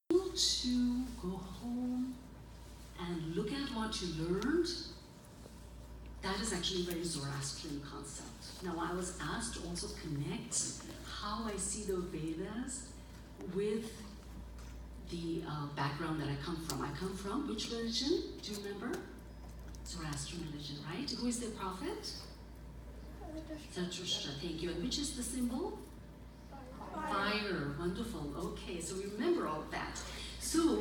To go home and look at what you learned, that is actually a very Zoroastrian concept. Now, I was asked to also connect how I see the Vedas with the background that I come from. I come from which religion? Do you remember? Zoroastrian religion, right? Who is their prophet? Zarathustra, thank you. And which is the symbol? Fire. Wonderful. Okay, so we remember all of that. So,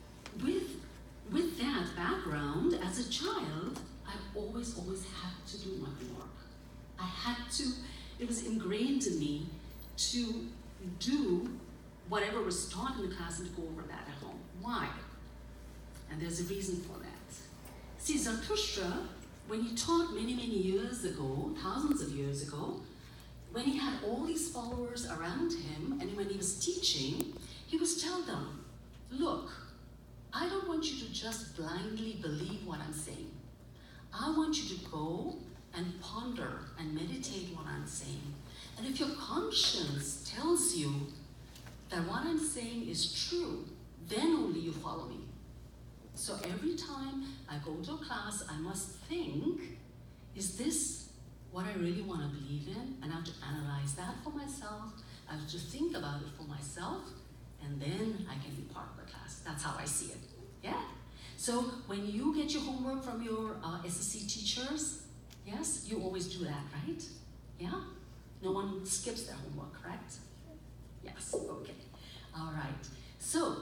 with that background, as a child, I always had to do my homework. I had to, it was ingrained in me to do whatever was taught in the class and to go over that at home. Why? And there's a reason for that. See, Zarathustra, when he taught many years ago, thousands of years ago, when he had all these followers around him, and when he was teaching, he was telling them, look, I don't want you to just blindly believe what I'm saying. I want you to go and ponder and meditate what I'm saying. And if your conscience tells you that what I'm saying is true, then only you follow me. So every time I go to a class, I must think, is this what I really want to believe in? And I have to analyze that for myself. I have to think about it for myself, and then I can be part of the class. That's how I see it. Yeah? So when you get your homework from your SSC teachers, yes, you always do that, right? Yeah? No one skips their homework, correct? Yes, okay. All right. So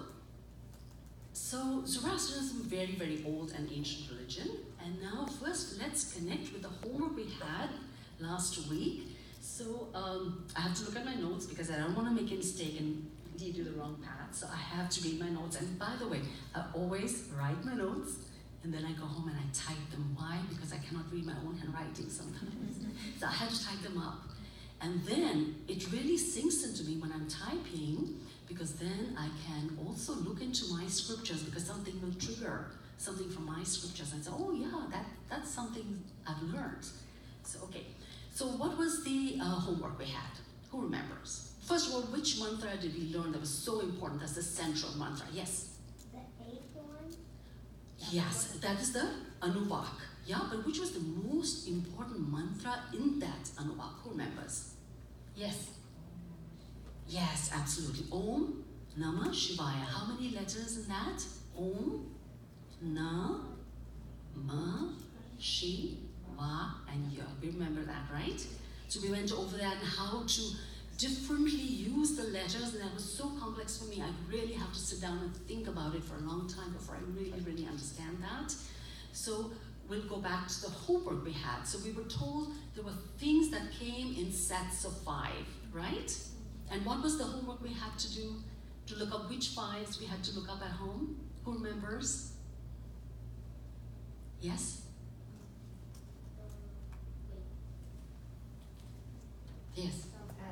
Zoroastrianism is a very old and ancient religion. And now first let's connect with the homework we had last week. So I have to look at my notes because I don't want to make a mistake and lead you the wrong path. So I have to read my notes. And by the way, I always write my notes and then I go home and I type them. Why? Because I cannot read my own handwriting sometimes. So I have to type them up. And then it really sinks into me when I'm typing, because then I can also look into my scriptures, because something will trigger something from my scriptures and say, oh yeah, that's something I've learned. So, okay. So what was the homework we had? Who remembers? First of all, which mantra did we learn that was so important? That's the central mantra. Yes? The eighth one? Yes, that is the Anuvak. Yeah, but which was the most important mantra in that Anuvak? Who remembers? Yes. Yes, absolutely. Om Namah Shivaya. How many letters in that? Om, Na, Ma, Shi, Va, and Ya. We remember that, right? So we went over that and how to differently use the letters, and that was so complex for me. I really have to sit down and think about it for a long time before I really understand that. So we'll go back to the homework we had. So we were told there were things that came in sets of 5, right? And what was the homework we had to do? To look up which 5s we had to look up at home? Who remembers? Yes? Yes.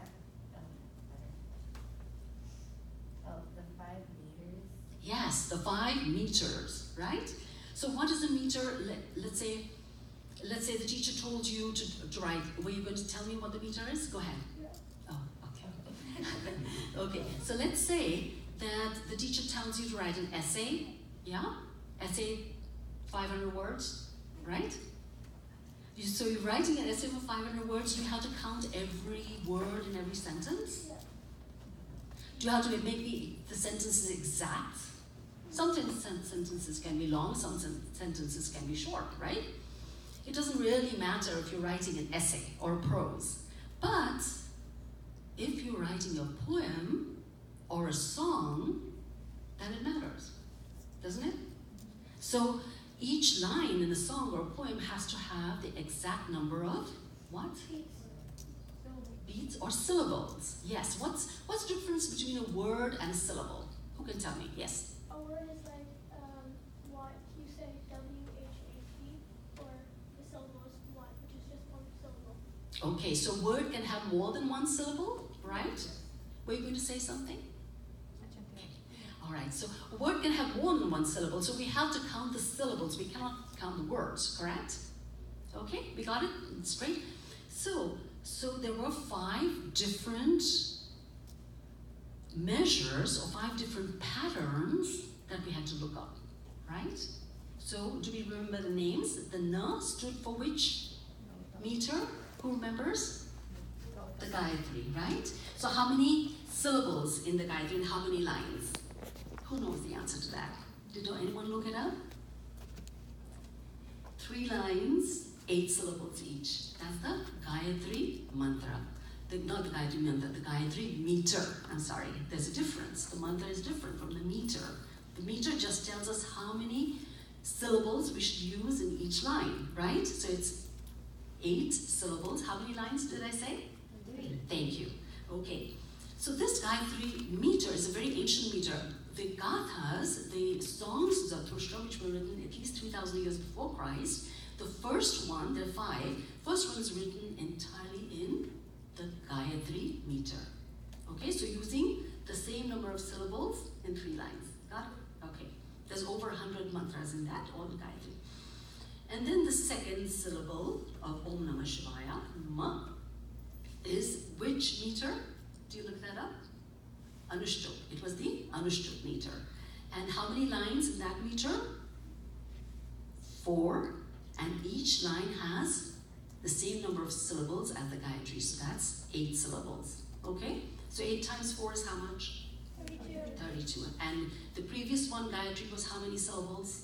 The 5 meters. Yes, the 5 meters, right? So what is a meter? Let's say the teacher told you to write. Were you going to tell me what the meter is? Go ahead. Oh, okay. Okay, so let's say that the teacher tells you to write an essay, yeah? Essay, 500 words, right? So you're writing an essay for 500 words, do you have to count every word in every sentence? Do you have to make the sentences exact? Some sentences can be long, some sentences can be short, right? It doesn't really matter if you're writing an essay or prose, but if you're writing a poem or a song, then it matters, doesn't it? So each line in a song or a poem has to have the exact number of what? Beats or syllables. Yes. What's the difference between a word and a syllable? Who can tell me? Yes. A word is like what you say, W-H-A-T, or the syllable is what, which is just one syllable. Okay, so word can have more than one syllable, right? Were you going to say something? Okay. All right, so a word can have more than one syllable, so we have to count the syllables. We cannot count the words, correct? Okay, we got it? It's great. So there were 5 different measures or 5 different patterns right? So do we remember the names? The Na stood for which meter? Who remembers? The Gayatri, right? So how many syllables in the Gayatri and how many lines? Who knows the answer to that? Did anyone look it up? 3 lines, 8 syllables each. That's the Gayatri mantra. Not the Gayatri mantra, the Gayatri meter. I'm sorry, there's a difference. The mantra is different from the meter. The meter just tells us how many syllables we should use in each line, right? So it's 8 syllables. How many lines did I say? 3. Thank you. Okay. So this Gayatri meter is a very ancient meter. The Gathas, the songs of Zarathustra, which were written at least 3,000 years before Christ, the first one, there are 5, first one is written entirely in the Gayatri meter. Okay, so using the same number of syllables in 3 lines. Got it? Okay. There's over 100 mantras in that, all the Gayatri. And then the second syllable of Om Namah Shivaya, Ma, is which meter? Do you look that up? Anushtup. It was the Anushtup meter. And how many lines in that meter? 4. And each line has the same number of syllables as the Gayatri. So that's 8 syllables. Okay? So 8 times 4 is how much? 32. 32. And the previous one, Gayatri, was how many syllables?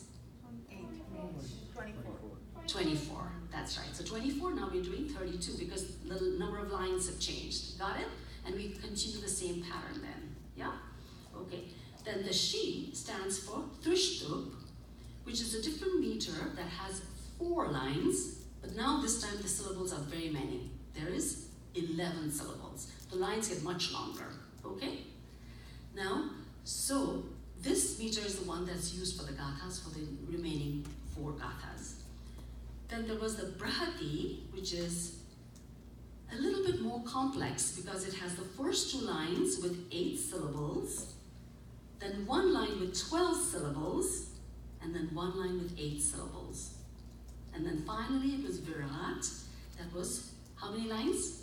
24. That's right. So 24, now we're doing 32 because the number of lines have changed. Got it? And we continue the same pattern then. Yeah? Okay. Then the Shi stands for Trishtup, which is a different meter that has 4 lines, but now this time the syllables are very many. There is 11 syllables. The lines get much longer. Okay? Now, so this meter is the one that's used for the gathas, for the remaining 4 gathas. Then there was the Brahati, which is a little bit more complex because it has the first 2 lines with 8 syllables, then 1 line with 12 syllables, and then 1 line with 8 syllables. And then finally it was Virat, that was how many lines?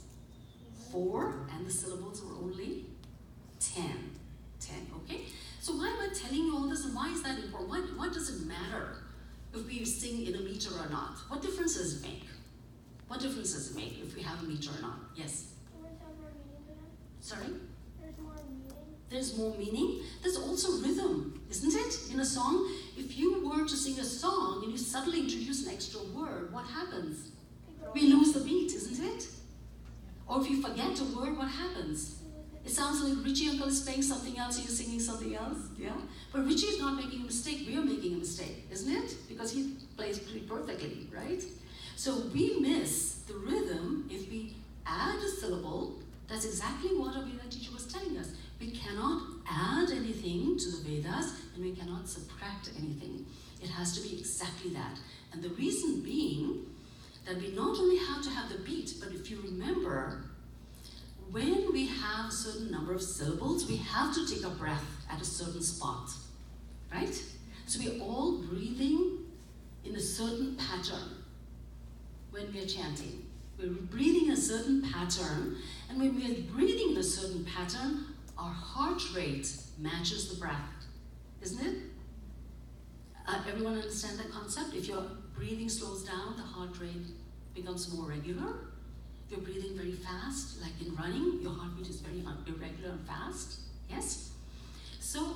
4, and the syllables were only 10. 10, okay? So why am I telling you all this and why is that important? What does it matter if we sing in a meter or not? What difference does it make? What difference does it make if we have a meter or not? Yes? Words have more meaning to them. Sorry? There's more meaning. There's more meaning. There's also rhythm, isn't it? In a song, if you were to sing a song and you suddenly introduce an extra word, what happens? We lose the beat, isn't it? Or if you forget a word, what happens? It sounds like Richie Uncle is playing something else and you're singing something else, yeah? But Richie is not making a mistake, we are making a mistake, isn't it? Because he plays pretty perfectly, right? So we miss the rhythm if we add a syllable. That's exactly what our Veda teacher was telling us. We cannot add anything to the Vedas and we cannot subtract anything. It has to be exactly that. And the reason being that we not only have to have the beat, but if you remember, when we have a certain number of syllables, we have to take a breath at a certain spot, right? So we're all breathing in a certain pattern when we are chanting. We're breathing in a certain pattern, and when we are breathing in a certain pattern, our heart rate matches the breath, isn't it? Everyone understand that concept? If your breathing slows down, the heart rate becomes more regular. If you're breathing very fast, like in running, your heartbeat is very irregular and fast, yes? So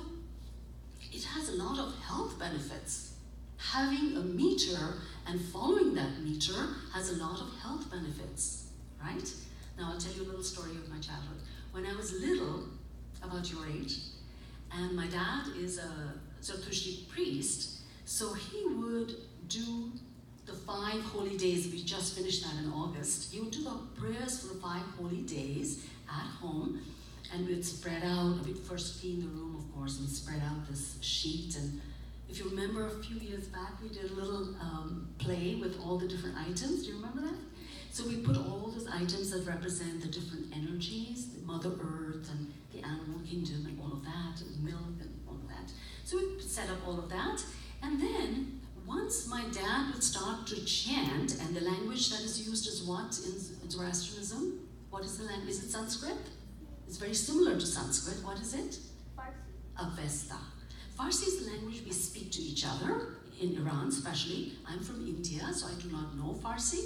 it has a lot of health benefits. Having a meter and following that meter has a lot of health benefits, right? Now I'll tell you a little story of my childhood. When I was little, about your age, and my dad is a Zarathustra priest, so he would do the 5 holy days. We just finished that in August. He would do the prayers for the 5 holy days at home, and we'd spread out. We'd first clean the room, of course, and spread out this sheet. And if you remember, a few years back, we did a little play with all the different items. Do you remember that? So we put all those items that represent the different energies, the Mother Earth and the animal kingdom and all of that, and milk and all of that. So we set up all of that, and then once my dad would start to chant, and the language that is used is what in Zoroastrianism? What is the language? Is it Sanskrit? It's very similar to Sanskrit. What is it? Farsi. Avesta. Farsi is the language we speak to each each other, in Iran especially. I'm from India, so I do not know Farsi.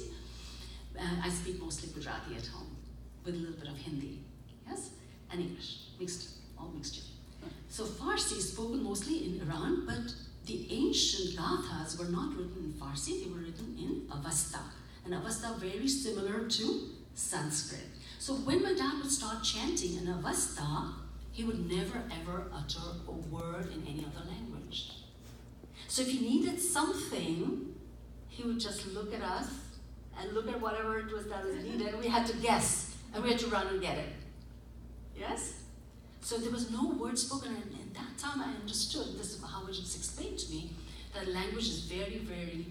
I speak mostly Gujarati at home, with a little bit of Hindi, yes? And English, all mixture. So Farsi is spoken mostly in Iran, but the ancient Gathas were not written in Farsi, they were written in Avesta. And Avesta very similar to Sanskrit. So when my dad would start chanting in Avesta, he would never ever utter a word in any other language. So if he needed something, he would just look at us and look at whatever it was that was needed, and we had to guess, and we had to run and get it. Yes? So there was no word spoken, and at that time I understood, this is how it was explained to me, that language is very, very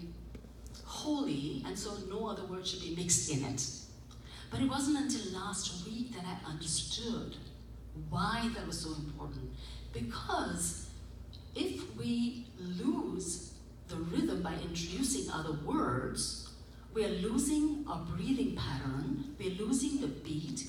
holy, and so no other word should be mixed in it. But it wasn't until last week that I understood why that was so important. Because if we lose the rhythm by introducing other words, we are losing our breathing pattern, we are losing the beat,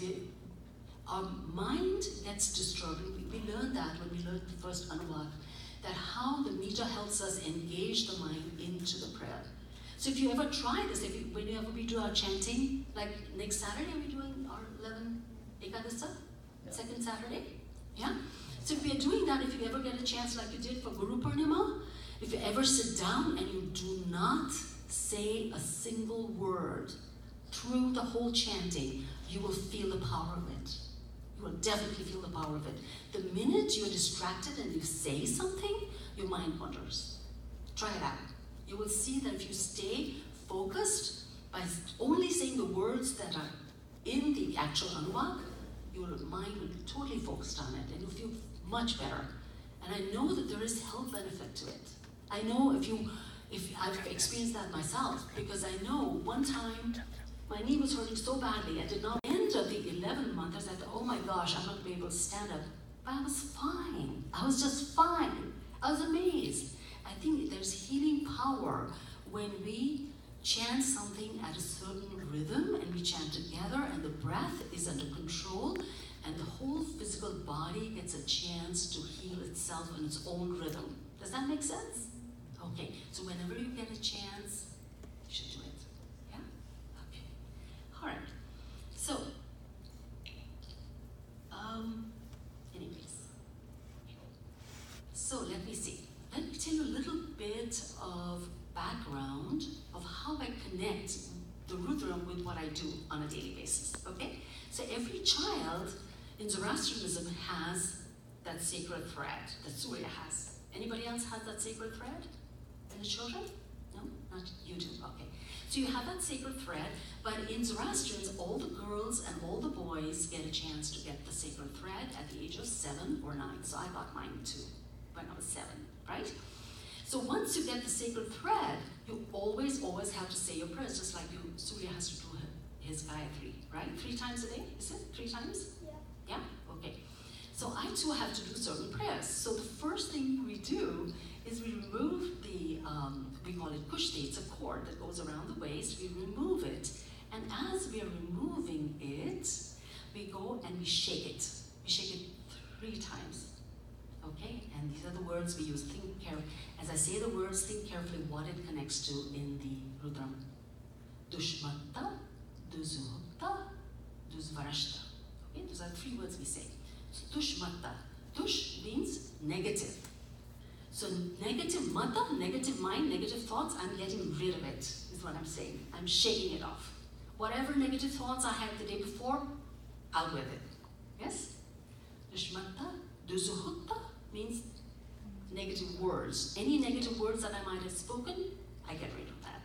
our mind gets disturbed. We learned that when we learned the first Anuvak, that how the meter helps us engage the mind into the prayer. So if you ever try this, whenever we do our chanting, like next Saturday we're doing our 11 Ekadasa, second Saturday, yeah? So if we are doing that, if you ever get a chance like you did for Guru Purnima, if you ever sit down and you do not say a single word through the whole chanting, you will feel the power of it. You will definitely feel the power of it. The minute you're distracted and you say something, your mind wanders. Try it out. You will see that if you stay focused by only saying the words that are in the actual Anuvak, your mind will be totally focused on it and you'll feel much better. And I know that there is health benefit to it. I know if I've experienced that myself, because I know one time my knee was hurting so badly, I did not end of the 11th month, I said, oh my gosh, I'm not going to be able to stand up. But I was fine. I was just fine. I was amazed. I think there's healing power when we chant something at a certain rhythm and we chant together and the breath is under control and the whole physical body gets a chance to heal itself in its own rhythm. Does that make sense? Okay, so whenever you get a chance, you should do it. Yeah? Okay. All right. So, anyways. So let me see. Let me tell you a little bit of background of how I connect the Rudram with what I do on a daily basis, okay? So every child in Zoroastrianism has that sacred thread that Surya has. Anybody else has that sacred thread? Any children? No? Not you do, okay. So you have that sacred thread, but in Zoroastrians, all the girls and all the boys get a chance to get the sacred thread at the age of 7 or 9. So I got mine too when I was 7, right? So once you get the sacred thread, you always have to say your prayers, just like Surya has to do his Gayatri, right? 3 times a day, is it? 3 times? Yeah. Yeah? Okay. So I too have to do certain prayers. So the first thing we do is we remove the, we call it kushti, it's a cord that goes around the waist, we remove it. And as we are removing it, we go and we shake it. We shake it 3 times. Okay, and these are the words we use. Think carefully. As I say the words, think carefully what it connects to in the Rudram. Dushmatta, Duzuhutta, Duzvarashta. Okay, those are 3 words we say. So Dushmatta. Dush means negative. So negative mata, negative mind, negative thoughts, I'm getting rid of it, is what I'm saying. I'm shaking it off. Whatever negative thoughts I had the day before, out with it. Yes? Dushmatta, Duzuhutta means negative words. Any negative words that I might have spoken, I get rid of that.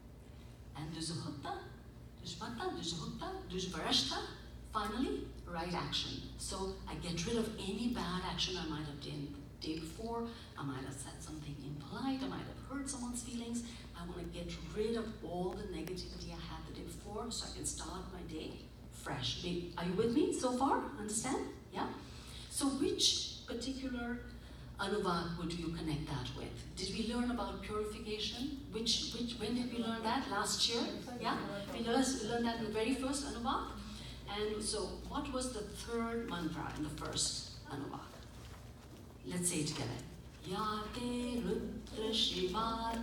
And Duzuhutta, Dushmatta, Duzuhutta, Duzvarashta, finally, right action. So I get rid of any bad action I might have done the day before. I might have said something impolite, I might have hurt someone's feelings. I want to get rid of all the negativity I had the day before so I can start my day fresh. Are you with me so far? Understand? Yeah? So which particular Anuvak would you connect that with? Did we learn about purification? When did we learn that? Last year? Yeah? We learned that in the very first Anuvak. And so what was the 3rd mantra in the first Anuvak? Let's say it together. Yate Rudra Shiva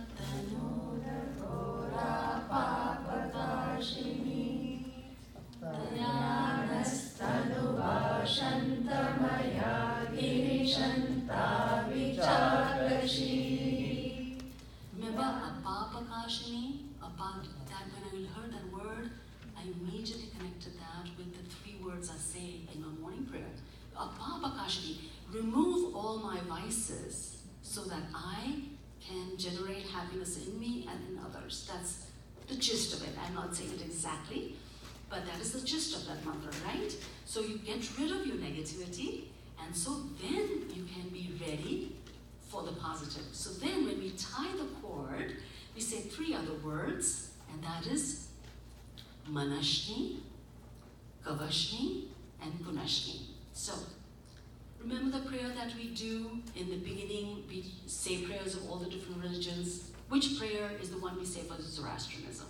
Tanura Papakashini Dyanasthanuva Shantamaya Girishanta Vichakrashi. Remember Apapakashini? That when I heard that word, I immediately connected that with the 3 words I say in my morning prayer. Apapakashini, remove all my vices so that I can generate happiness in me and in others. That's the gist of it. I'm not saying it exactly, but that is the gist of that mantra, right? So you get rid of your negativity, and so then you can be ready for the positive. So then when we tie the cord, we say 3 other words, and that is Manashni, Kavashni, and Punashni. So, remember the prayer that we do in the beginning? We say prayers of all the different religions. Which prayer is the one we say for Zoroastrianism?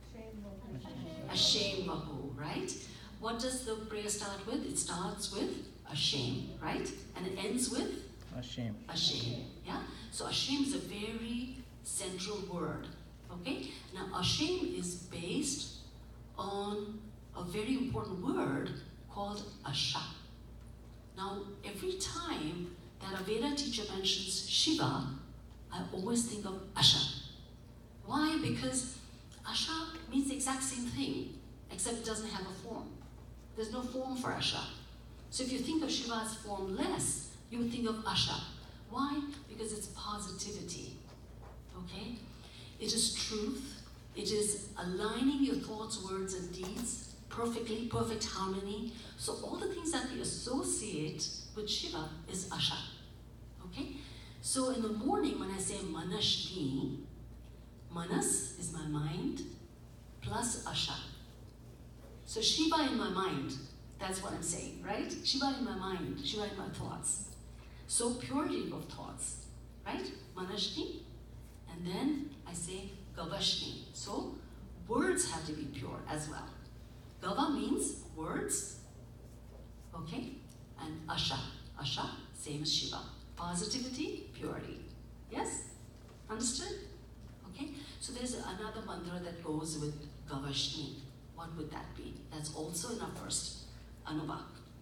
Ashem Vahu, right? What does the prayer start with? It starts with Ashem, right? And it ends with? Ashem. Ashem, yeah? So Ashem is a very central word, okay? Now Ashem is based on a very important word called Asha. Now, every time that a Veda teacher mentions Shiva, I always think of Asha. Why? Because Asha means the exact same thing, except it doesn't have a form. There's no form for Asha. So if you think of Shiva as formless, you would think of Asha. Why? Because it's positivity, okay? It is truth. It is aligning your thoughts, words, and deeds perfectly, perfect harmony. So all the things that we associate with Shiva is Asha, okay? So in the morning when I say Manashni, Manas is my mind plus Asha. So Shiva in my mind, that's what I'm saying, right? Shiva in my mind, Shiva in my thoughts. So purity of thoughts, right? Manashni, and then I say Gavashni. So words have to be pure as well. Gava means words, okay? And Asha, Asha, same as Shiva. Positivity, purity. Yes? Understood? Okay? So there's another mantra that goes with Gavashni. What would that be? That's also in our first Anubhak.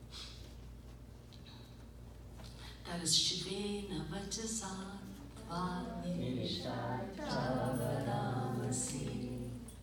That is Shivena Vachasa Vanisha Chavadamasi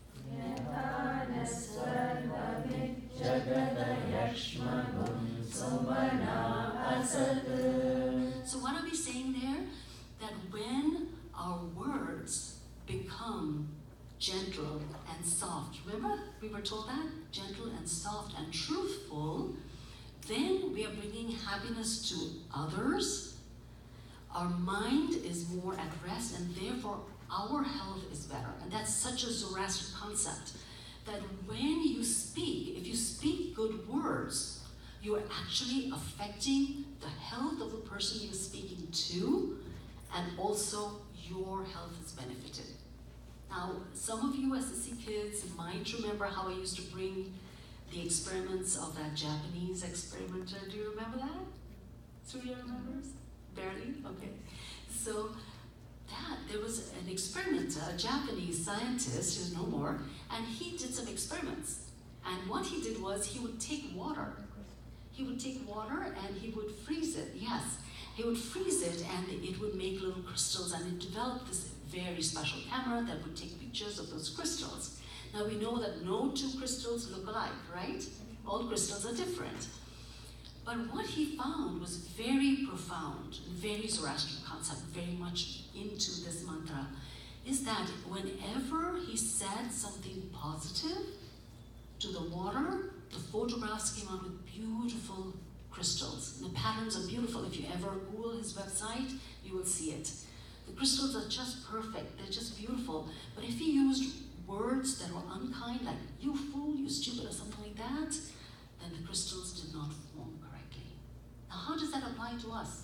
Yatana Sarvamit Jagata Yashmanun Sumana Asat. So what are we saying there? That when our words become gentle and soft, remember we were told that? Gentle and soft and truthful, then we are bringing happiness to others. Our mind is more at rest, and therefore our health is better. And that's such a Zoroastrian concept, that when you speak, if you speak good words, you are actually affecting the health of the person you're speaking to, and also your health is benefited. Now, some of you SSC kids might remember how I used to bring the experiments of that Japanese experimenter. Do you remember that? Surya remembers? Barely? Okay. So there was an experimenter, a Japanese scientist who's no more, and he did some experiments. And what he did was he would take water. He would take water and he would freeze it. Yes, he would freeze it and it would make little crystals, and it developed this very special camera that would take pictures of those crystals. Now we know that no two crystals look alike, right? All crystals are different. But what he found was very profound, very Zoroastrian concept, very much into this mantra, is that whenever he said something positive to the water, the photographs came out with beautiful crystals. And the patterns are beautiful. If you ever Google his website, you will see it. The crystals are just perfect, they're just beautiful. But if he used words that were unkind, like you fool, you stupid, or something like that, then the crystals did not form correctly. Now how does that apply to us?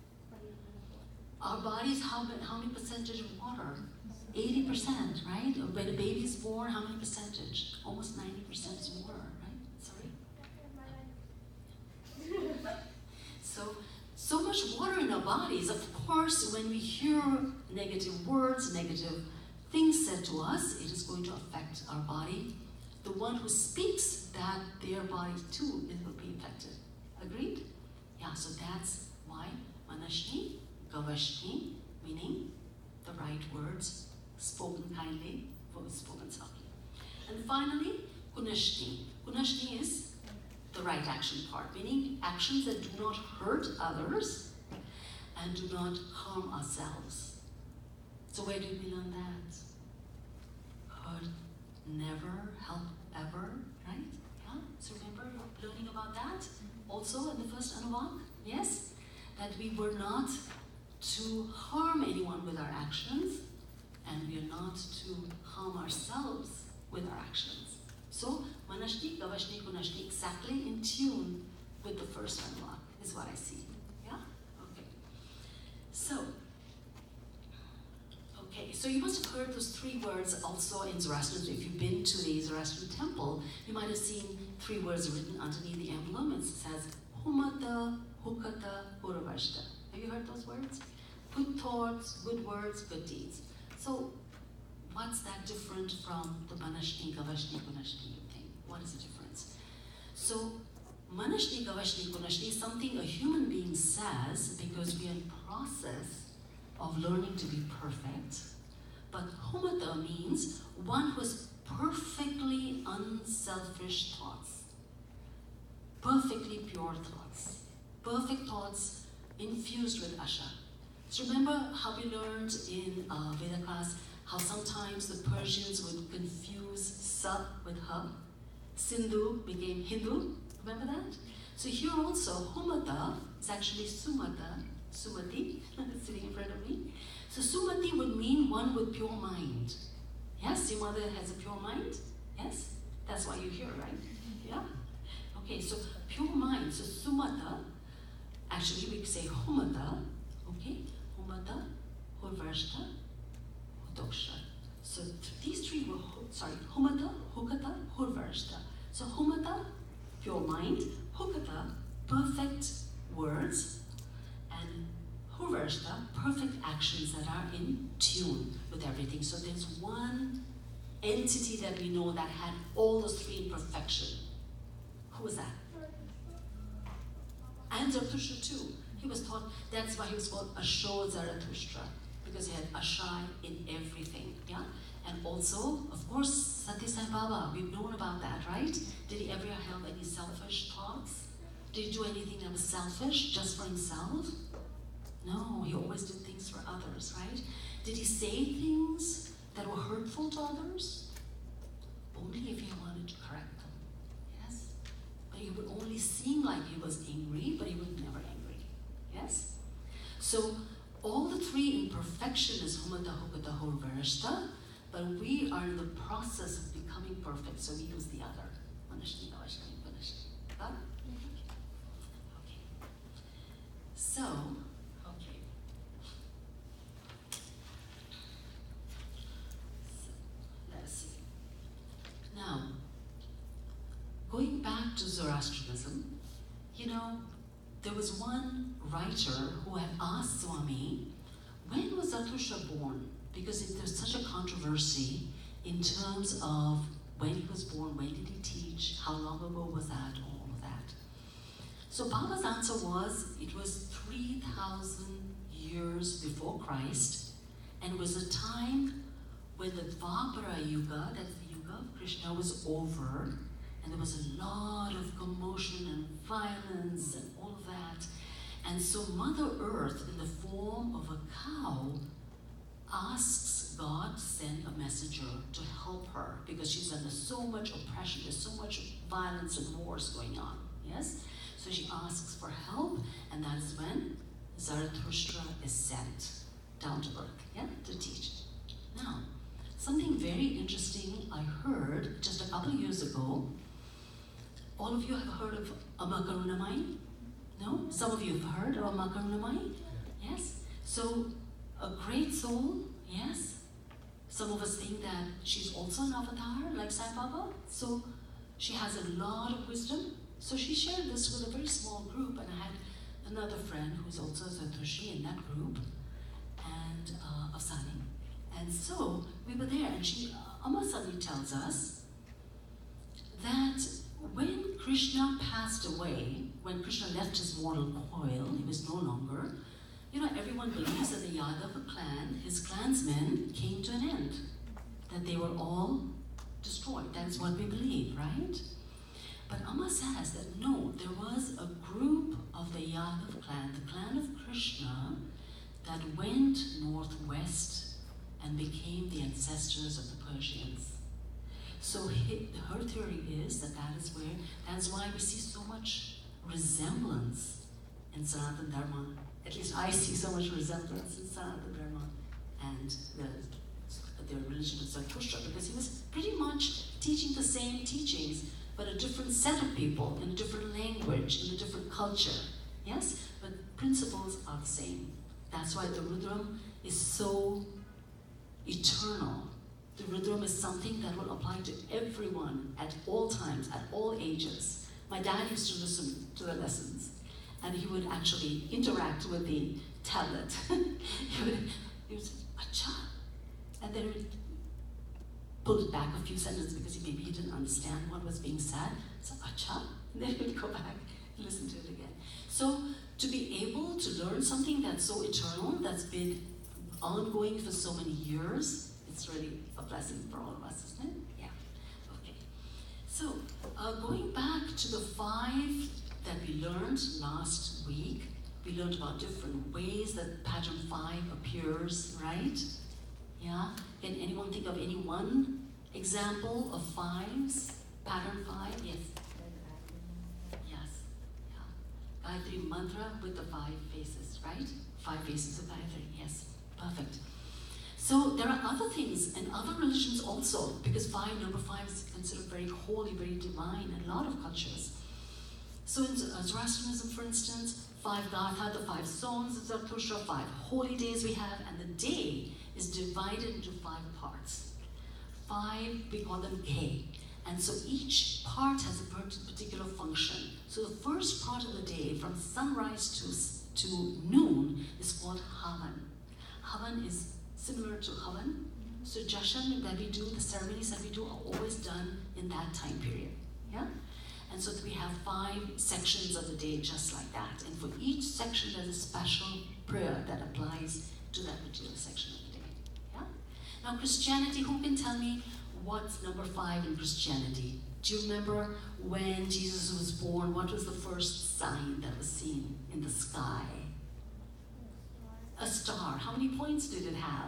Our bodies, how many percentage of water? 80%, right? When a baby is born, how many percentage? Almost 90% is water, right? Sorry? so much water in our bodies. Of course, when we hear negative words, negative things said to us, it is going to affect our body. The one who speaks that, their body too, it will be affected. Agreed? Yeah, so that's why Manashni, Gavashni, meaning the right words, spoken kindly, spoken softly. And finally, Kunashni. Kunashni is the right action part, meaning actions that do not hurt others and do not harm ourselves. So where did we learn that? Hurt, never, help, ever, right? Yeah? So remember learning about that also in the first Anuvak? Yes? That we were not to harm anyone with our actions, and we are not to harm ourselves with our actions. So, Manashni, Gavashni, Kunashni, exactly in tune with the first Anuvak is what I see. Yeah? Okay. So you must have heard those three words also in Zoroastrianism. If you've been to the Zoroastrian temple, you might have seen three words written underneath the emblem. It says, Humata, Hukata, Uravashta. Have you heard those words? Good thoughts, good words, good deeds. So, what's that different from the Manashni, Gavashni, Kunashni thing? What is the difference? So, Manashni, Gavashni, Kunashni is something a human being says because we are in process of learning to be perfect. But Humata means one who has perfectly unselfish thoughts, perfectly pure thoughts, perfect thoughts infused with Asha. So remember how we learned in Veda class how sometimes the Persians would confuse Sa with Ha. Sindhu became Hindu. Remember that? So here also, Humata is actually Sumata, Sumati, sitting in front of me. So Sumati would mean one with pure mind. Yes, your mother has a pure mind? Yes? That's why you're here, right? Yeah? Okay, so pure mind. So Sumata, actually we say Humata, okay? Humata, Hurvarshta, Hudoksha. So these three were, Humata, Hukata, Hurvarshta. So Humata, pure mind, Hukata, perfect words, and Hurvarshta, perfect actions that are in tune with everything. So there's one entity that we know that had all those three in perfection. Who was that? And Zarathustra too. He was taught, that's why he was called Asho Zarathustra, because he had Ashai in everything. Yeah? And also, of course, Sati Sai Baba, we've known about that, right? Did he ever have any selfish thoughts? Did he do anything that was selfish just for himself? No, he always did things for others, right? Did he say things that were hurtful to others? Only if he wanted to correct them, yes? But he would only seem like he was angry, but he was never angry, yes? So, all the three in perfection is Humata, Hukata, Hurvarshta, but we are in the process of becoming perfect, so we use the other. Manashni, Gavashni, Kunashni. Got it? Okay. So, let's see. Now, going back to Zoroastrianism, you know, there was one writer who had asked Swami, when was Zarathustra born? Because there's such a controversy in terms of when he was born, when did he teach, how long ago was that, all of that. So Baba's answer was, it was 3,000 years before Christ, and it was a time when the Dvapara Yuga, that's the Yuga of Krishna, was over, and there was a lot of commotion and violence and all of that. And so Mother Earth, in the form of a cow, asks God to send a messenger to help her because she's under so much oppression, there's so much violence and wars going on, yes? So she asks for help, and that's when Zarathustra is sent down to earth, yeah, to teach. Now, something very interesting I heard just a couple of years ago. All of you have heard of Amma Karunamai? No? Some of you have heard of Amma Karunamai? Yes? So, a great soul, yes? Some of us think that she's also an avatar, like Sai Baba. So, she has a lot of wisdom. So she shared this with a very small group, and I had another friend who's also Zatoshi in that group, and of Sani. And so we were there, and Amma Sani tells us that when Krishna passed away, when Krishna left his mortal coil, he was no longer, everyone believes that the Yadava clan, his clansmen, came to an end. That they were all destroyed. That's what we believe, right? But Amma says that no, there was a group of the Yadav clan, the clan of Krishna, that went northwest and became the ancestors of the Persians. So her theory is that's why we see so much resemblance in Sanatana Dharma. At least I see so much resemblance in Sanatana Dharma and the religion of Zarathustra, because he was pretty much teaching the same teachings, but a different set of people, in a different language, in a different culture. Yes? But principles are the same. That's why the Rudram is so eternal. The Rudram is something that will apply to everyone at all times, at all ages. My dad used to listen to the lessons, and he would actually interact with the tablet. he would say, Acha. And then he would pull it back a few sentences because maybe he didn't understand what was being said. So, Acha. And then he would go back and listen to it again. So, to be able to learn something that's so eternal, that's been ongoing for so many years, it's really a blessing for all of us, isn't it? Yeah. Okay. So, going back to the 5 that we learned last week, we learned about different ways that pattern 5 appears, right? Yeah? Can anyone think of any one example of 5s? Pattern 5? Yes. Yes. Yeah. Gayatri mantra with the 5 faces, right? 5 faces of Gayatri. Yes. Perfect. So there are other things in other religions also, because number 5 is considered very holy, very divine in a lot of cultures. So in Zoroastrianism, for instance, 5 Gatha, the 5 songs of Zarathustra, 5 holy days we have, and the day is divided into 5 parts. 5, we call them K. And so each part has a particular function. So the first part of the day, from sunrise to noon, is called Havan. Havan is similar to Havan. So Jashan that we do, the ceremonies that we do are always done in that time period. Yeah? And so we have 5 sections of the day just like that. And for each section there's a special prayer that applies to that particular section of the day. Yeah? Now Christianity, who can tell me what's number 5 in Christianity? Do you remember when Jesus was born, what was the first sign that was seen in the sky? A star. How many points did it have?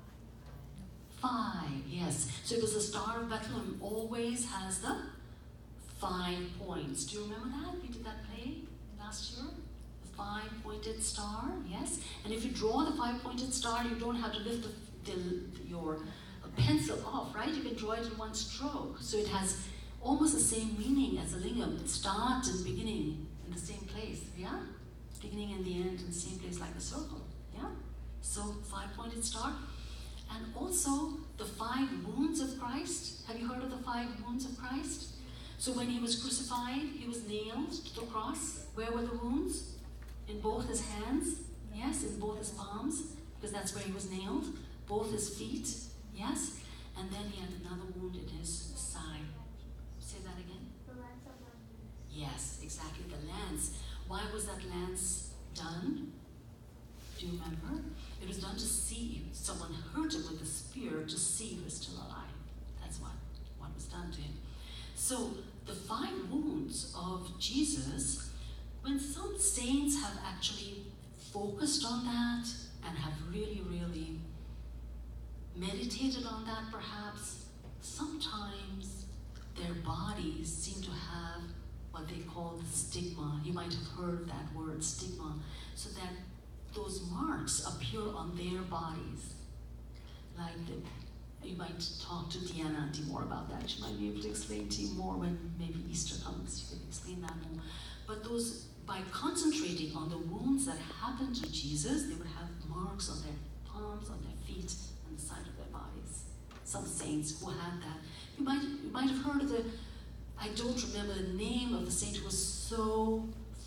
5, yes. So it was the Star of Bethlehem, always has the 5 points. Do you remember that? We did that play last year. The 5-pointed star, yes. And if you draw the 5-pointed star, you don't have to lift your pencil off, right? You can draw it in one stroke. So it has almost the same meaning as a lingam. It starts and beginning in the same place, yeah? Beginning and the end in the same place like a circle, yeah? So 5-pointed star. And also the 5 wounds of Christ. Have you heard of the 5 wounds of Christ? So when he was crucified, he was nailed to the cross. Where were the wounds? In both his hands, yes, in both his palms, because that's where he was nailed. Both his feet, yes. And then he had another wound in his side. Say that again? The lance of Lamb. Yes, exactly, the lance. Why was that lance done? Do you remember? It was done to see if someone hurt him with a spear, to see he was still alive. That's what was done to him. So the 5 wounds of Jesus, when some saints have actually focused on that and have really, really meditated on that perhaps, sometimes their bodies seem to have what they call the stigma. You might have heard that word, stigma. So that those marks appear on their bodies. Like you might talk to Deanna Auntie more about that. She might be able to explain to you more when maybe Easter comes. You can explain that more. But those, by concentrating on the wounds that happened to Jesus, they would have marks on their palms, on their feet, and the side of their bodies. Some saints who had that. You might have heard of I don't remember the name of the saint who was so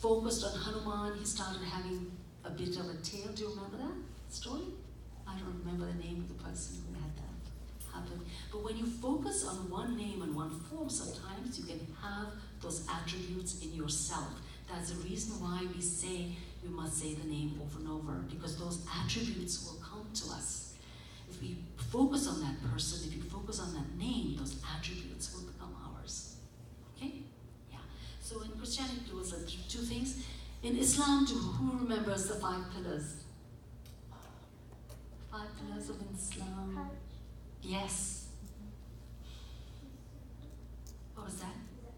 focused on Hanuman, he started having a bit of a tail. Do you remember that story? I don't remember the name of the person who had that happen. But when you focus on one name and one form, sometimes you can have those attributes in yourself. That's the reason why we say you must say the name over and over, because those attributes will come to us. If we focus on that person, if you focus on that name, those attributes will become ours. Okay? Yeah. So in Christianity, there was two things. In Islam, too, who remembers the 5 pillars? 5 pillars of Islam. Yes. What was that?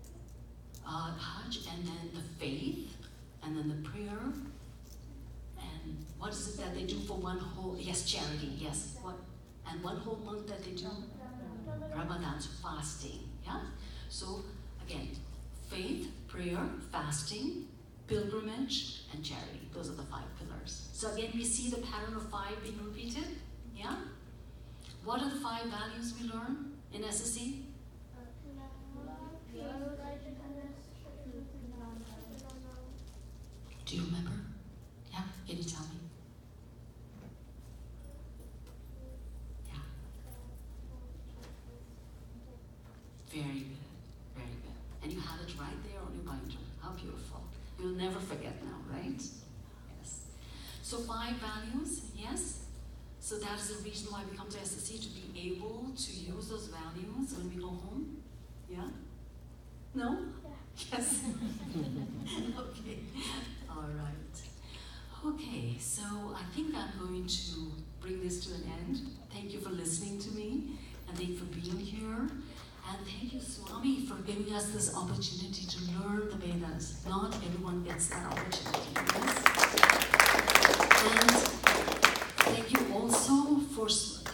Hajj, and then the faith, and then the prayer, and what is it that they do for one whole, yes, charity, yes, what, and one whole month that they do? Ramadan, so fasting, yeah? So, again, faith, prayer, fasting, pilgrimage, and charity. Those are the 5 pillars. So again, we see the pattern of 5 being repeated, yeah? What are the 5 values we learn in SSC? Do you remember? Yeah? Can you tell me? Yeah. Very good. Very good. And you have it right there on your binder. How beautiful. You'll never forget now, right? Yes. So 5 values, yes? So that is the reason why we come to SSC, to be able to use those values when we go home. Yeah? No? Yes. Okay. All right. Okay, so I think I'm going to bring this to an end. Thank you for listening to me, and thank you for being here. And thank you, Swami, for giving us this opportunity to learn the Vedas. Not everyone gets that opportunity. Yes? And thank you also